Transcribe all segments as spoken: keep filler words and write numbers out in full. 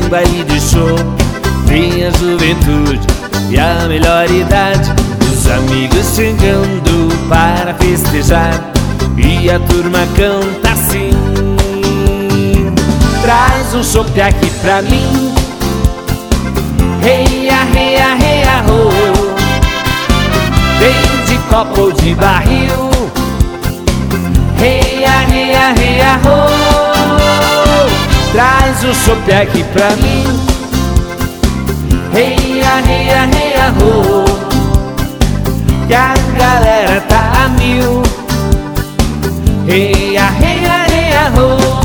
um baile de show. Tem a juventude e a melhor idade, os amigos chegando para festejar, e a turma canta assim: traz um chopp aqui pra mim. Reia, reia, reia, ho. Vem de copo ou de barril. Reia, reia, reia, ho. Traz um chopp aqui pra mim. Reia, reia, reia, ho. Que a galera tá a mil. Reia, reia, reia, ho.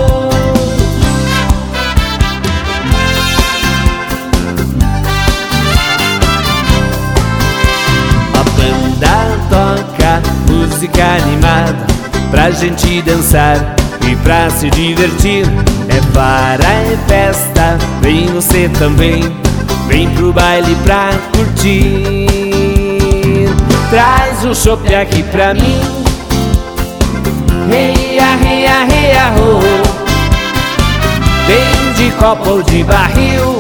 Toca música animada pra gente dançar e pra se divertir. É vara, é festa, vem você também, vem pro baile pra curtir. Traz um chopp aqui pra mim. Reia, reia, reia, ho. Vem de copo ou de barril.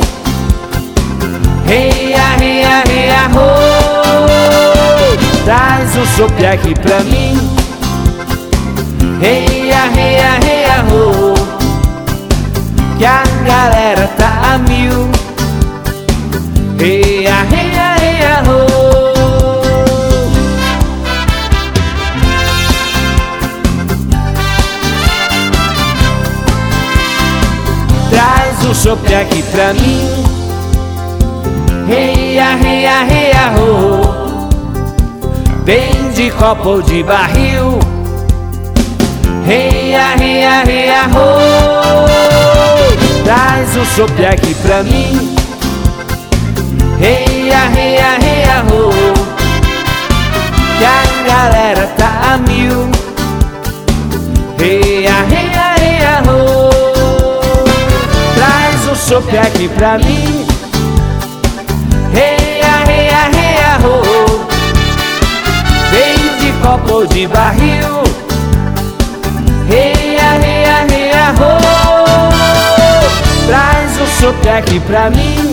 Reia, reia, reia, ho. Traz um chopp aqui pra mim. Reia, reia, reia, ho. Que a galera tá a mil. Reia, reia, reia, ho. Traz um chopp aqui pra mim. Reia, reia, reia, ho. Vem de copo ou de barril. Reia, reia, reia, ho. Traz um chopp aqui pra mim. Reia, reia, reia, ho. Que a galera tá a mil. Reia, reia, reia, ho. Traz um chopp aqui pra mim. Reia, reia, reia, ho. Vem de copo ou de barril. Reia, reia, reia, ho. Traz um chopp aqui pra mim.